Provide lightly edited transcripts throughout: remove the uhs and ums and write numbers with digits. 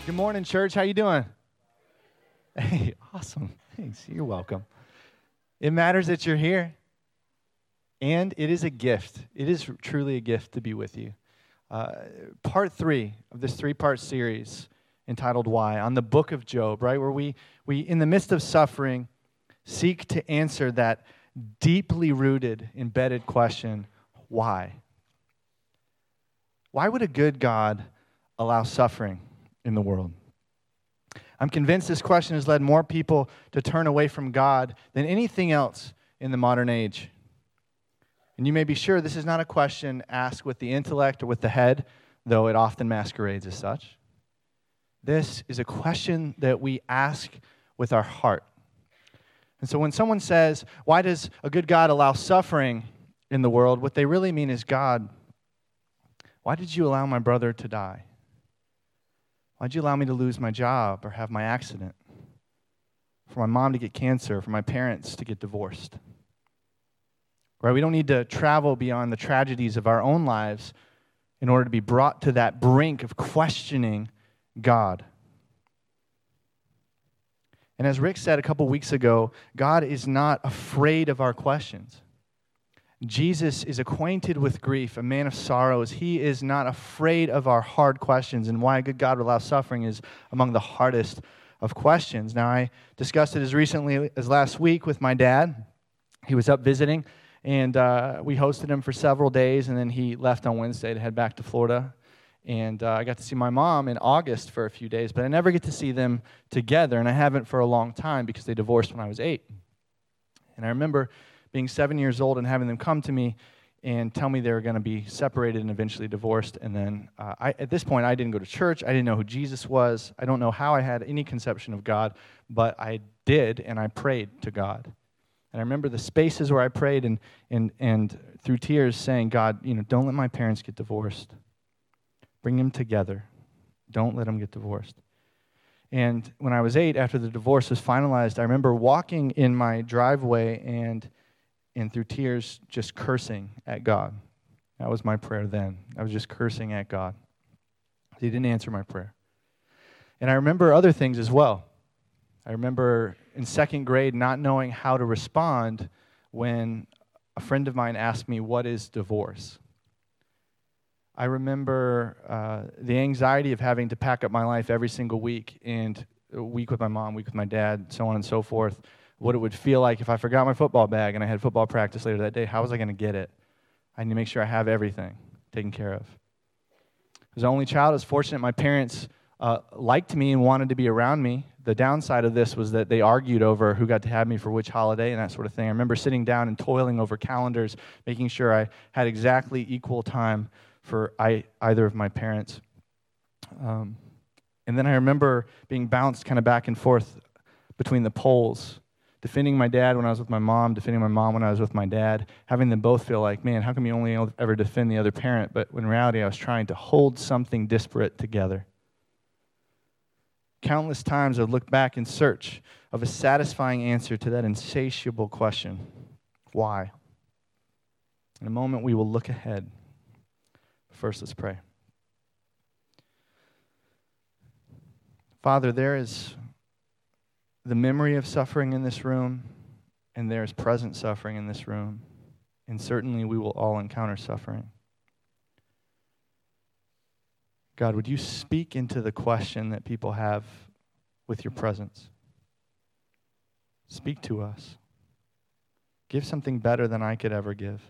Good morning, church. How you doing? Hey, awesome. Thanks. You're welcome. It matters that you're here, and it is a gift. It is truly a gift to be with you. Part 3 of this 3-part series entitled Why, on the book of Job, right, where we in the midst of suffering, seek to answer that deeply rooted, embedded question, why? Why would a good God allow suffering in the world? I'm convinced this question has led more people to turn away from God than anything else in the modern age. And you may be sure this is not a question asked with the intellect or with the head, though it often masquerades as such. This is a question that we ask with our heart. And so when someone says, why does a good God allow suffering in the world, what they really mean is, God, why did you allow my brother to die? Why'd you allow me to lose my job or have my accident? For my mom to get cancer, for my parents to get divorced? Right? We don't need to travel beyond the tragedies of our own lives in order to be brought to that brink of questioning God. And as Rick said a couple weeks ago, God is not afraid of our questions. Jesus is acquainted with grief, a man of sorrows. He is not afraid of our hard questions, and why a good God would allow suffering is among the hardest of questions. Now, I discussed it as recently as last week with my dad. He was up visiting, and we hosted him for several days, and then he left on Wednesday to head back to Florida. And I got to see my mom in August for a few days, but I never get to see them together, and I haven't for a long time because they divorced when I was 8. And I remember being 7 years old and having them come to me and tell me they were going to be separated and eventually divorced. And then at this point, I didn't go to church. I didn't know who Jesus was. I don't know how I had any conception of God, but I did, and I prayed to God. And I remember the spaces where I prayed and through tears saying, God, don't let my parents get divorced. Bring them together. Don't let them get divorced. And when I was 8, after the divorce was finalized, I remember walking in my driveway and through tears, just cursing at God. That was my prayer then. I was just cursing at God. He didn't answer my prayer. And I remember other things as well. I remember in 2nd grade not knowing how to respond when a friend of mine asked me, what is divorce? I remember the anxiety of having to pack up my life every single week, and a week with my mom, week with my dad, so on and so forth. What it would feel like if I forgot my football bag and I had football practice later that day. How was I going to get it? I need to make sure I have everything taken care of. As an only child, I was fortunate my parents liked me and wanted to be around me. The downside of this was that they argued over who got to have me for which holiday and that sort of thing. I remember sitting down and toiling over calendars, making sure I had exactly equal time for either of my parents. And then I remember being bounced kind of back and forth between the poles, defending my dad when I was with my mom, defending my mom when I was with my dad, having them both feel like, man, how come you only ever defend the other parent? But in reality, I was trying to hold something disparate together. Countless times I would look back in search of a satisfying answer to that insatiable question, why? In a moment, we will look ahead. First, let's pray. Father, there is the memory of suffering in this room, and there is present suffering in this room, and certainly we will all encounter suffering. God, would you speak into the question that people have with your presence? Speak to us. Give something better than I could ever give,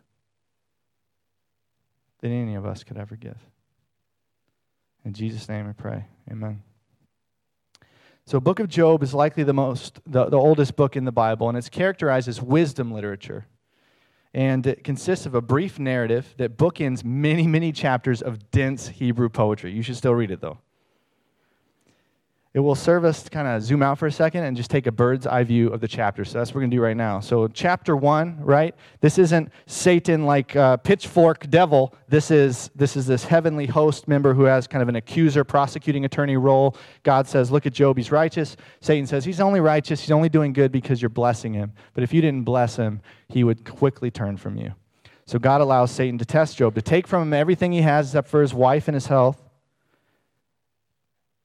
than any of us could ever give. In Jesus' name I pray, amen. So Book of Job is likely the oldest book in the Bible, and it's characterized as wisdom literature. And it consists of a brief narrative that bookends many, many chapters of dense Hebrew poetry. You should still read it, though. It will serve us to kind of zoom out for a second and just take a bird's eye view of the chapter. So that's what we're going to do right now. So chapter 1, right? This isn't Satan like pitchfork devil. This is this heavenly host member who has kind of an accuser, prosecuting attorney role. God says, look at Job, he's righteous. Satan says, he's only righteous, he's only doing good because you're blessing him. But if you didn't bless him, he would quickly turn from you. So God allows Satan to test Job, to take from him everything he has except for his wife and his health.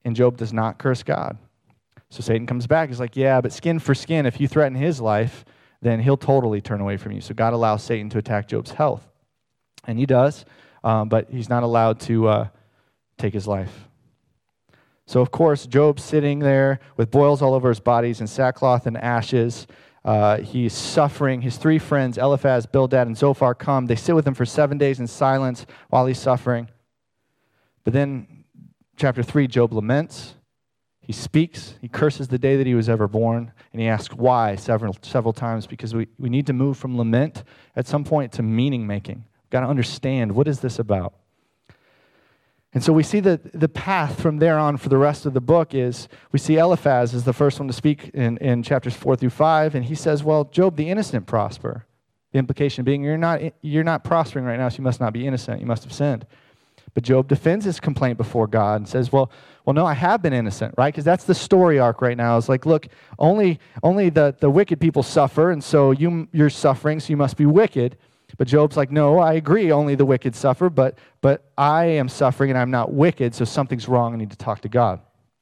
and Job does not curse God. So Satan comes back. He's like, yeah, but skin for skin, if you threaten his life, then he'll totally turn away from you. So God allows Satan to attack Job's health. And he does, but he's not allowed to take his life. So, of course, Job's sitting there with boils all over his body. He's in sackcloth and ashes. He's suffering. His 3 friends, Eliphaz, Bildad, and Zophar, come. They sit with him for 7 days in silence while he's suffering. But then, chapter 3, Job laments. He speaks. He curses the day that he was ever born. And he asks why several times, because we need to move from lament at some point to meaning making. We've got to understand, what is this about? And so we see that the path from there on for the rest of the book is, we see Eliphaz is the first one to speak in chapters 4 through 5, and he says, well, Job, the innocent prosper. The implication being, you're not prospering right now, so you must not be innocent. You must have sinned. But Job defends his complaint before God and says, well, no, I have been innocent, right? Because that's the story arc right now. It's like, look, only the wicked people suffer, and so you're suffering, so you must be wicked. But Job's like, no, I agree, only the wicked suffer, but I am suffering and I'm not wicked, so something's wrong. I need to talk to God.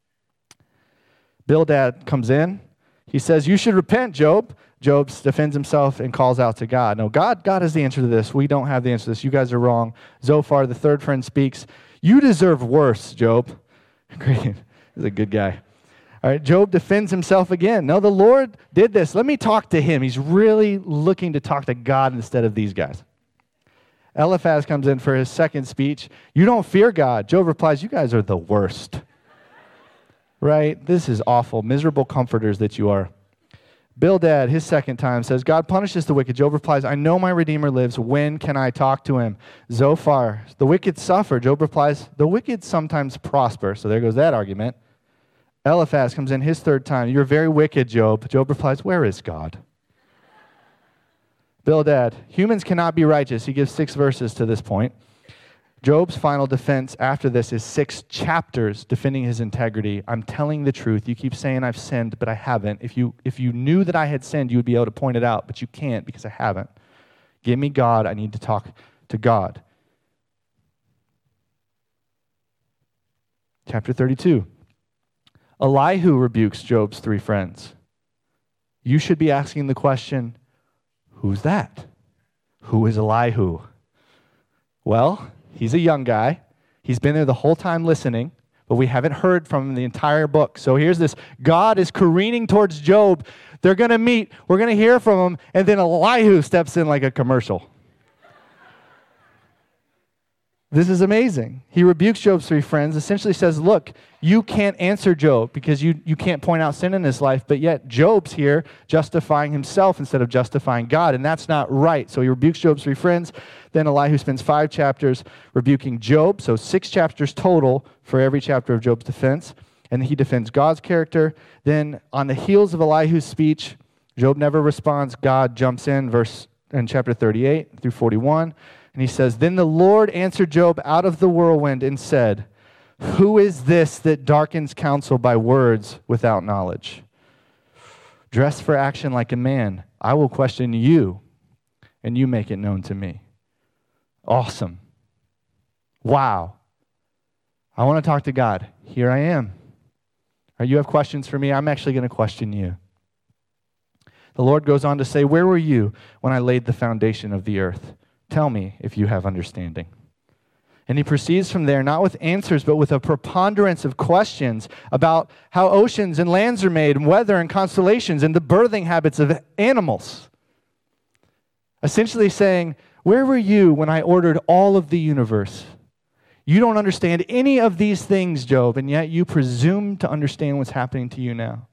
Bildad comes in. He says, you should repent, Job. Job defends himself and calls out to God. No, God has the answer to this. We don't have the answer to this. You guys are wrong. Zophar, the third friend, speaks. You deserve worse, Job. Great. He's a good guy. All right, Job defends himself again. No, the Lord did this. Let me talk to him. He's really looking to talk to God instead of these guys. Eliphaz comes in for his second speech. You don't fear God. Job replies, you guys are the worst. Right? This is awful. Miserable comforters that you are. Bildad, his second time, says, God punishes the wicked. Job replies, I know my Redeemer lives. When can I talk to him? Zophar, the wicked suffer. Job replies, the wicked sometimes prosper. So there goes that argument. Eliphaz comes in his third time. You're very wicked, Job. Job replies, where is God? Bildad, humans cannot be righteous. He gives 6 verses to this point. Job's final defense after this is 6 chapters defending his integrity. I'm telling the truth. You keep saying I've sinned, but I haven't. If you knew that I had sinned, you would be able to point it out, but you can't because I haven't. Give me God. I need to talk to God. Chapter 32. Elihu rebukes Job's 3 friends. You should be asking the question, who's that? Who is Elihu? Well, he's a young guy. He's been there the whole time listening, but we haven't heard from him the entire book. So here's this. God is careening towards Job. They're going to meet. We're going to hear from him. And then Elihu steps in like a commercial. This is amazing. He rebukes Job's 3 friends, essentially says, look, you can't answer Job because you can't point out sin in his life, but yet Job's here justifying himself instead of justifying God, and that's not right. So he rebukes Job's 3 friends. Then Elihu spends 5 chapters rebuking Job, so 6 chapters total for every chapter of Job's defense, and he defends God's character. Then on the heels of Elihu's speech, Job never responds. God jumps in chapter 38 through 41. And he says, then the Lord answered Job out of the whirlwind and said, who is this that darkens counsel by words without knowledge? Dress for action like a man. I will question you, and you make it known to me. Awesome. Wow. I want to talk to God. Here I am. Or you have questions for me? I'm actually going to question you. The Lord goes on to say, where were you when I laid the foundation of the earth? Tell me if you have understanding. And he proceeds from there, not with answers, but with a preponderance of questions about how oceans and lands are made, and weather and constellations, and the birthing habits of animals. Essentially saying, where were you when I ordered all of the universe? You don't understand any of these things, Job, and yet you presume to understand what's happening to you now.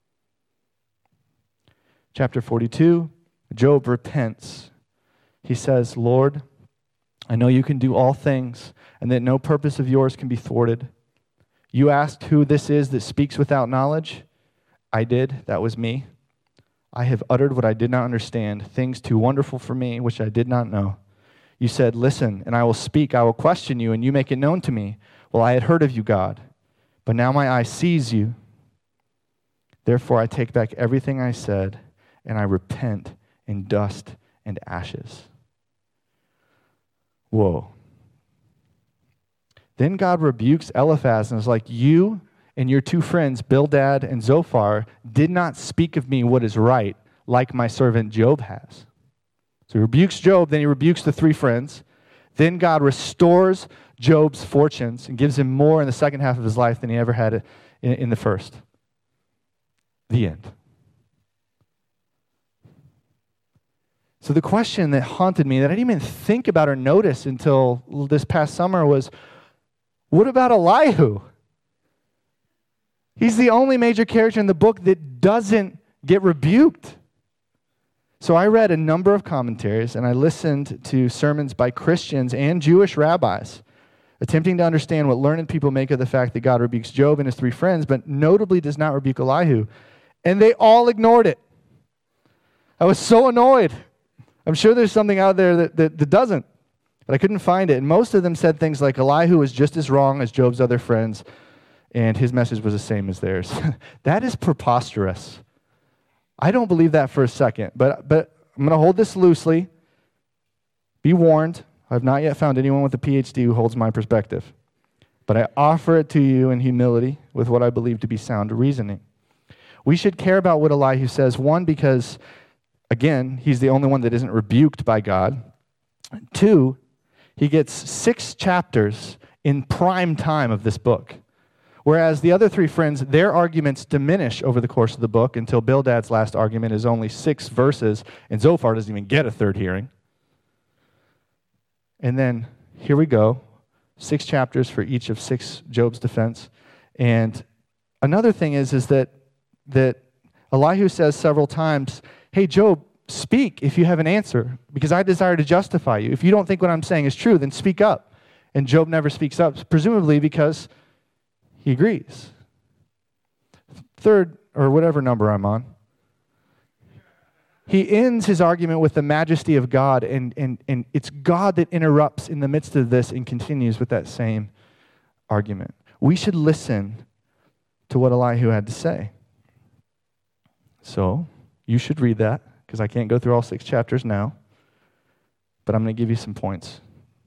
Chapter 42, Job repents. He says, Lord, I know you can do all things, and that no purpose of yours can be thwarted. You asked who this is that speaks without knowledge. I did. That was me. I have uttered what I did not understand, things too wonderful for me, which I did not know. You said, listen, and I will speak. I will question you, and you make it known to me. Well, I had heard of you, God, but now my eye sees you. Therefore, I take back everything I said, and I repent in dust and ashes. Whoa. Then God rebukes Eliphaz and is like, you and your two friends, Bildad and Zophar, did not speak of me what is right, like my servant Job has. So he rebukes Job, then he rebukes the three friends. Then God restores Job's fortunes and gives him more in the second half of his life than he ever had in the first. The end. So the question that haunted me, that I didn't even think about or notice until this past summer, was, what about Elihu? He's the only major character in the book that doesn't get rebuked. So I read a number of commentaries, and I listened to sermons by Christians and Jewish rabbis attempting to understand what learned people make of the fact that God rebukes Job and his three friends, but notably does not rebuke Elihu. And they all ignored it. I was so annoyed. I'm sure there's something out there that doesn't, but I couldn't find it. And most of them said things like Elihu was just as wrong as Job's other friends, and his message was the same as theirs. That is preposterous. I don't believe that for a second, but I'm going to hold this loosely. Be warned, I've not yet found anyone with a PhD who holds my perspective, but I offer it to you in humility with what I believe to be sound reasoning. We should care about what Elihu says, one, because, again, he's the only one that isn't rebuked by God. Two, he gets 6 chapters in prime time of this book. Whereas the other three friends, their arguments diminish over the course of the book until Bildad's last argument is only 6 verses, and Zophar doesn't even get a third hearing. And then, here we go, 6 chapters for each of 6 Job's defense. And another thing is that Elihu says several times, hey, Job, speak if you have an answer, because I desire to justify you. If you don't think what I'm saying is true, then speak up. And Job never speaks up, presumably because he agrees. Third, or whatever number I'm on, he ends his argument with the majesty of God, and it's God that interrupts in the midst of this and continues with that same argument. We should listen to what Elihu had to say. So, you should read that, because I can't go through all 6 chapters now, but I'm going to give you some points.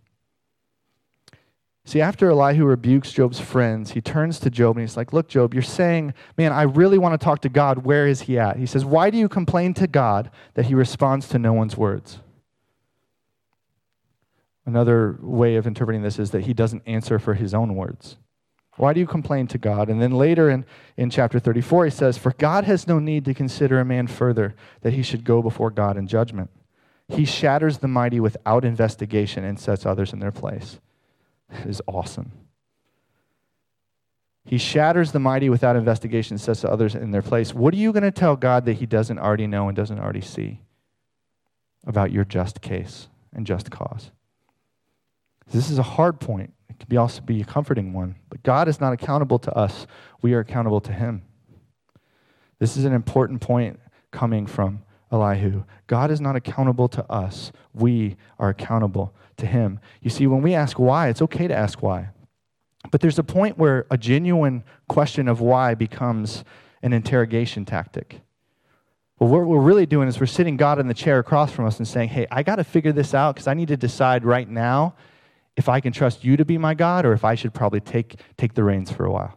See, after Elihu rebukes Job's friends, he turns to Job and he's like, look, Job, you're saying, man, I really want to talk to God. Where is he at? He says, why do you complain to God that he responds to no one's words? Another way of interpreting this is that he doesn't answer for his own words. Why do you complain to God? And then later in chapter 34, he says, for God has no need to consider a man further that he should go before God in judgment. He shatters the mighty without investigation and sets others in their place. That is awesome. He shatters the mighty without investigation and sets others in their place. What are you going to tell God that he doesn't already know and doesn't already see about your just case and just cause? This is a hard point. It can also be a comforting one. But God is not accountable to us. We are accountable to him. This is an important point coming from Elihu. God is not accountable to us. We are accountable to him. You see, when we ask why, it's okay to ask why. But there's a point where a genuine question of why becomes an interrogation tactic. Well, what we're really doing is we're sitting God in the chair across from us and saying, hey, I got to figure this out because I need to decide right now if I can trust you to be my God or if I should probably take the reins for a while.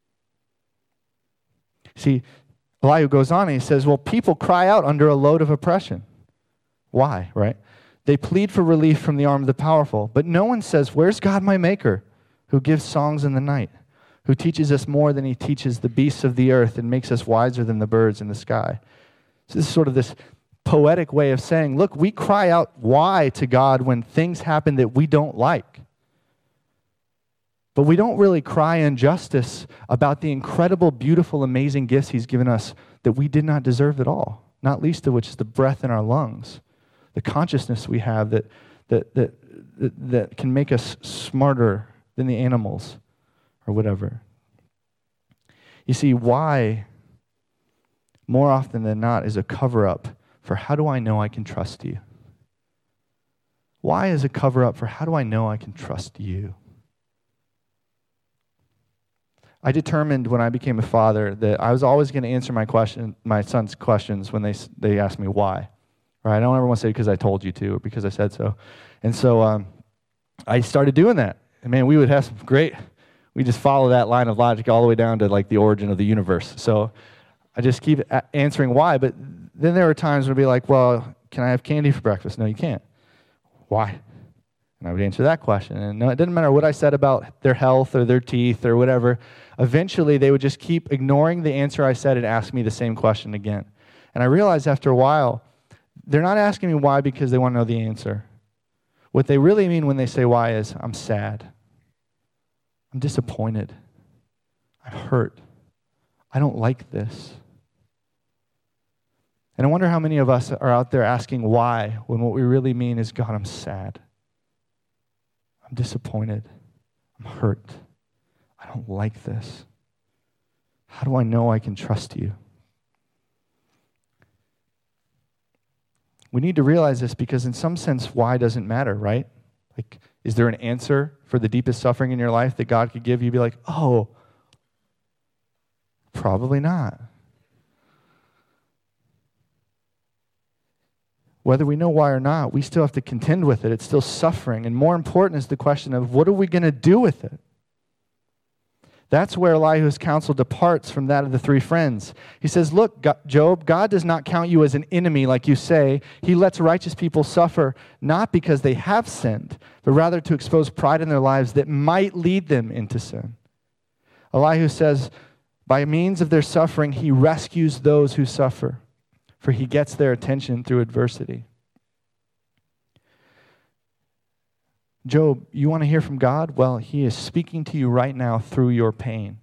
See, Elihu goes on and he says, well, people cry out under a load of oppression. Why, right? They plead for relief from the arm of the powerful, but no one says, where's God my maker, who gives songs in the night, who teaches us more than he teaches the beasts of the earth and makes us wiser than the birds in the sky. So this is sort of this poetic way of saying, look, we cry out why to God when things happen that we don't like. But we don't really cry injustice about the incredible, beautiful, amazing gifts he's given us that we did not deserve at all, not least of which is the breath in our lungs, the consciousness we have that can make us smarter than the animals or whatever. You see, why, more often than not, is a cover-up for how do I know I can trust you? Why is a cover-up for how do I know I can trust you? I determined when I became a father that I was always going to answer my son's questions when they asked me why. Right? I don't ever want to say because I told you to or because I said so. And so I started doing that. And man, we would have some great We just follow that line of logic all the way down to like the origin of the universe. So I just keep answering why, but then there are times when I'd be like, well, can I have candy for breakfast? No, you can't. Why? And I would answer that question. And no, it didn't matter what I said about their health or their teeth or whatever. Eventually, they would just keep ignoring the answer I said and ask me the same question again. And I realized after a while, they're not asking me why because they want to know the answer. What they really mean when they say why is, I'm sad. I'm disappointed. I'm hurt. I don't like this. And I wonder how many of us are out there asking why when what we really mean is, God, I'm sad. I'm disappointed. I'm hurt. I don't like this. How do I know I can trust you? We need to realize this because in some sense, why doesn't matter, right? Like, is there an answer for the deepest suffering in your life that God could give you? Be like, oh, probably not. Whether we know why or not, we still have to contend with it. It's still suffering. And more important is the question of what are we going to do with it? That's where Elihu's counsel departs from that of the three friends. He says, look, Job, God does not count you as an enemy like you say. He lets righteous people suffer not because they have sinned, but rather to expose pride in their lives that might lead them into sin. Elihu says, by means of their suffering, he rescues those who suffer, for he gets their attention through adversity. Job, you want to hear from God? Well, he is speaking to you right now through your pain.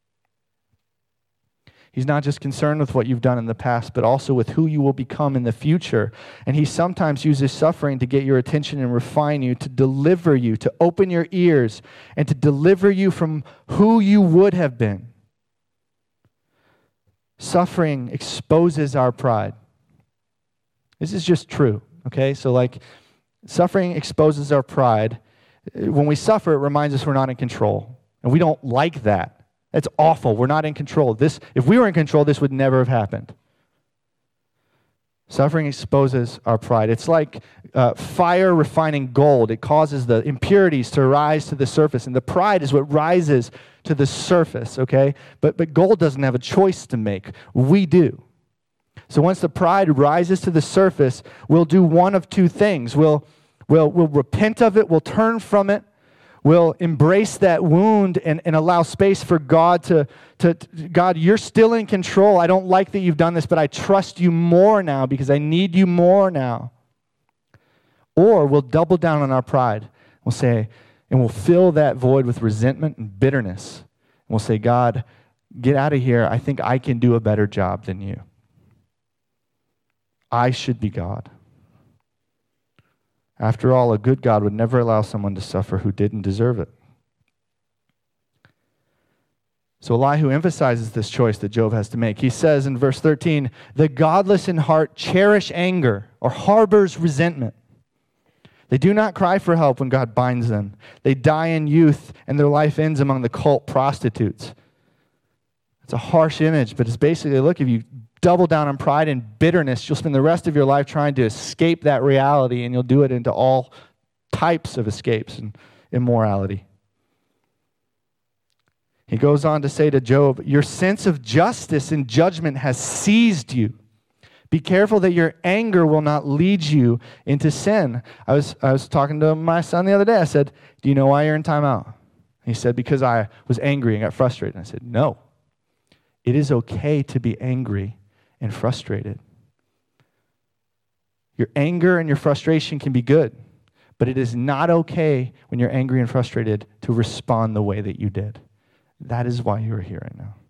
He's not just concerned with what you've done in the past, but also with who you will become in the future. And he sometimes uses suffering to get your attention and refine you, to deliver you, to open your ears, and to deliver you from who you would have been. Suffering exposes our pride. This is just true, okay? So suffering exposes our pride. When we suffer, it reminds us we're not in control. And we don't like that. That's awful. We're not in control. If we were in control, this would never have happened. Suffering exposes our pride. It's like fire refining gold. It causes the impurities to rise to the surface. And the pride is what rises to the surface, okay? But gold doesn't have a choice to make. We do. So once the pride rises to the surface, we'll do one of two things. We'll repent of it. We'll turn from it. We'll embrace that wound and allow space for God God, you're still in control. I don't like that you've done this, but I trust you more now because I need you more now. Or we'll double down on our pride. We'll say, and we'll fill that void with resentment and bitterness. And we'll say, God, get out of here. I think I can do a better job than you. I should be God. After all, a good God would never allow someone to suffer who didn't deserve it. So Elihu emphasizes this choice that Job has to make. He says in verse 13, the godless in heart cherish anger or harbors resentment. They do not cry for help when God binds them. They die in youth and their life ends among the cult prostitutes. It's a harsh image, but it's basically, look, if you double down on pride and bitterness, you'll spend the rest of your life trying to escape that reality, and you'll do it into all types of escapes and immorality. He goes on to say to Job, your sense of justice and judgment has seized you. Be careful that your anger will not lead you into sin. I was talking to my son the other day. I said, do you know why you're in timeout? He said, because I was angry and got frustrated. And I said, no. It is okay to be angry and frustrated. Your anger and your frustration can be good, but it is not okay when you're angry and frustrated to respond the way that you did. That is why you are here right now.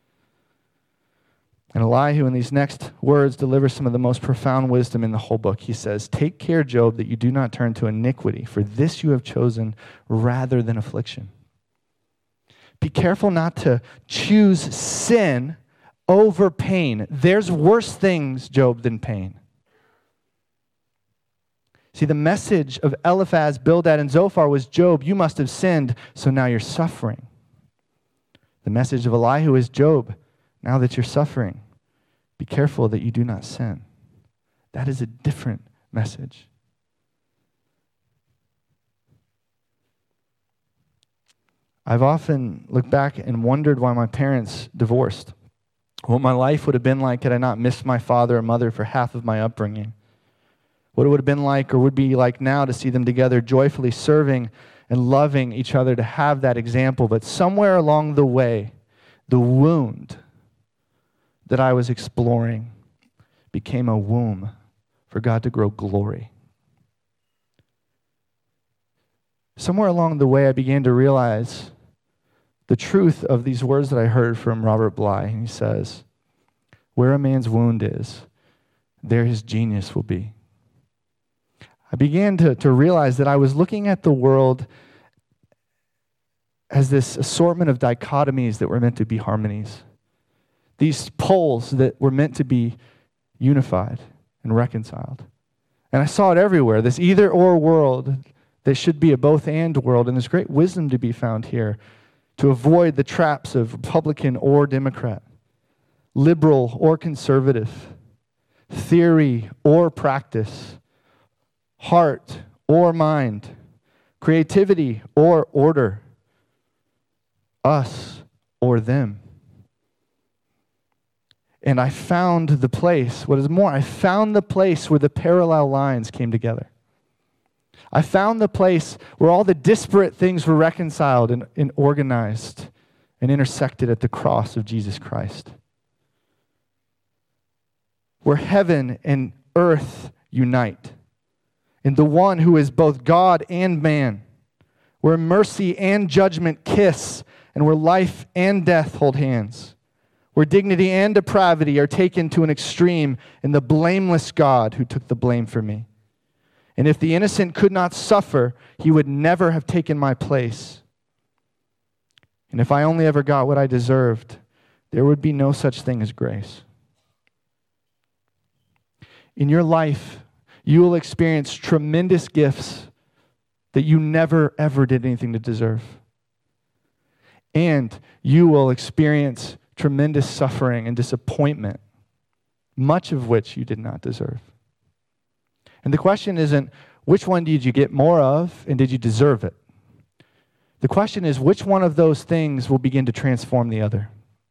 And Elihu, in these next words, delivers some of the most profound wisdom in the whole book. He says, take care, Job, that you do not turn to iniquity, for this you have chosen rather than affliction. Be careful not to choose sin over pain. There's worse things, Job, than pain. See, the message of Eliphaz, Bildad, and Zophar was, Job, you must have sinned, so now you're suffering. The message of Elihu is, Job, now that you're suffering, be careful that you do not sin. That is a different message. I've often looked back and wondered why my parents divorced. What my life would have been like had I not missed my father or mother for half of my upbringing. What it would have been like or would be like now to see them together joyfully serving and loving each other, to have that example. But somewhere along the way, the wound that I was exploring became a womb for God to grow glory. Somewhere along the way, I began to realize the truth of these words that I heard from Robert Bly. He says, where a man's wound is, there his genius will be. I began to realize that I was looking at the world as this assortment of dichotomies that were meant to be harmonies. These poles that were meant to be unified and reconciled. And I saw it everywhere, this either-or world that should be a both-and world, and there's great wisdom to be found here to avoid the traps of Republican or Democrat, liberal or conservative, theory or practice, heart or mind, creativity or order, us or them. And I found the place, what is more, I found the place where the parallel lines came together. I found the place where all the disparate things were reconciled and organized and intersected at the cross of Jesus Christ. Where heaven and earth unite in the one who is both God and man. Where mercy and judgment kiss, and where life and death hold hands. Where dignity and depravity are taken to an extreme in the blameless God who took the blame for me. And if the innocent could not suffer, he would never have taken my place. And if I only ever got what I deserved, there would be no such thing as grace. In your life, you will experience tremendous gifts that you never, ever did anything to deserve. And you will experience tremendous suffering and disappointment, much of which you did not deserve. And the question isn't, which one did you get more of, and did you deserve it? The question is, which one of those things will begin to transform the other?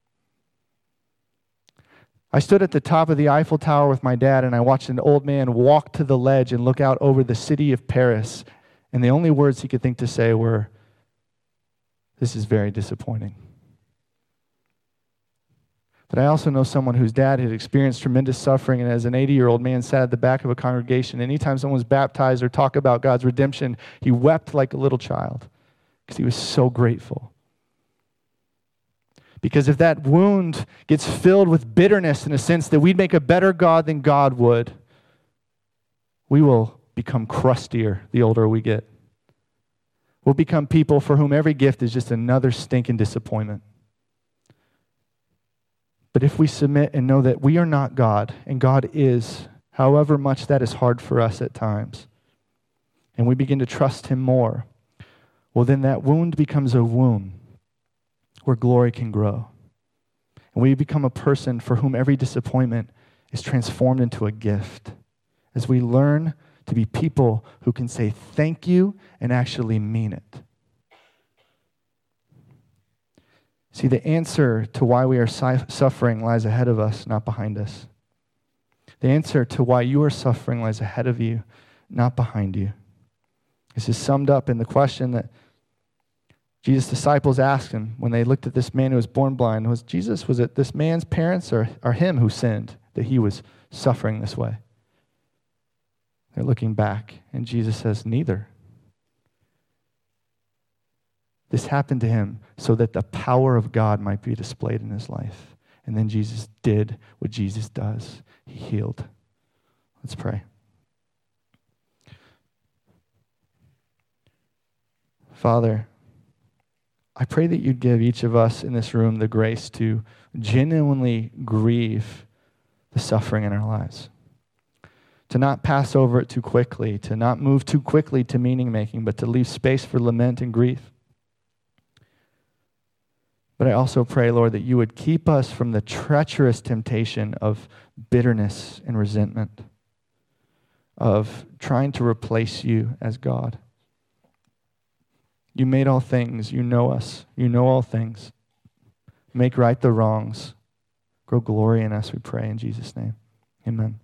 I stood at the top of the Eiffel Tower with my dad, and I watched an old man walk to the ledge and look out over the city of Paris, and the only words he could think to say were, "This is very disappointing." But I also know someone whose dad had experienced tremendous suffering, and as an 80-year-old man sat at the back of a congregation. Anytime someone was baptized or talked about God's redemption, he wept like a little child because he was so grateful. Because if that wound gets filled with bitterness in a sense that we'd make a better God than God would, we will become crustier the older we get. We'll become people for whom every gift is just another stinking disappointment. But if we submit and know that we are not God, and God is, however much that is hard for us at times, and we begin to trust Him more, well, then that wound becomes a womb where glory can grow. And we become a person for whom every disappointment is transformed into a gift as we learn to be people who can say thank you and actually mean it. See, the answer to why we are suffering lies ahead of us, not behind us. The answer to why you are suffering lies ahead of you, not behind you. This is summed up in the question that Jesus' disciples asked him when they looked at this man who was born blind. Was it this man's parents or him who sinned that he was suffering this way? They're looking back, and Jesus says, neither. This happened to him so that the power of God might be displayed in his life. And then Jesus did what Jesus does. He healed. Let's pray. Father, I pray that you'd give each of us in this room the grace to genuinely grieve the suffering in our lives. To not pass over it too quickly, to not move too quickly to meaning making, but to leave space for lament and grief. But I also pray, Lord, that you would keep us from the treacherous temptation of bitterness and resentment, of trying to replace you as God. You made all things. You know us. You know all things. Make right the wrongs. Grow glory in us, we pray in Jesus' name. Amen.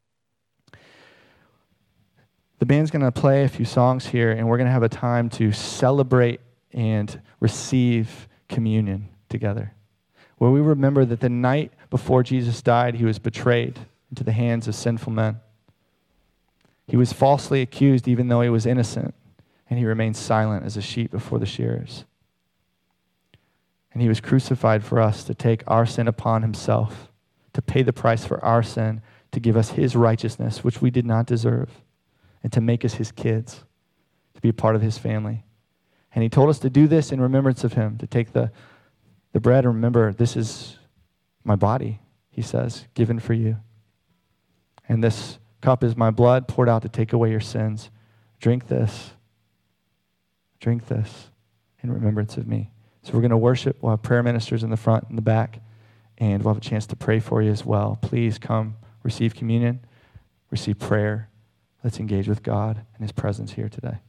The band's going to play a few songs here, and we're going to have a time to celebrate and receive communion together, where we remember that the night before Jesus died, he was betrayed into the hands of sinful men. He was falsely accused even though he was innocent, and he remained silent as a sheep before the shearers. And he was crucified for us to take our sin upon himself, to pay the price for our sin, to give us his righteousness, which we did not deserve, and to make us his kids, to be a part of his family. And he told us to do this in remembrance of him, to take the bread and remember, this is my body, he says, given for you. And this cup is my blood poured out to take away your sins. Drink this. Drink this in remembrance of me. So we're going to worship. We'll have prayer ministers in the front and the back, and we'll have a chance to pray for you as well. Please come receive communion, receive prayer. Let's engage with God and his presence here today.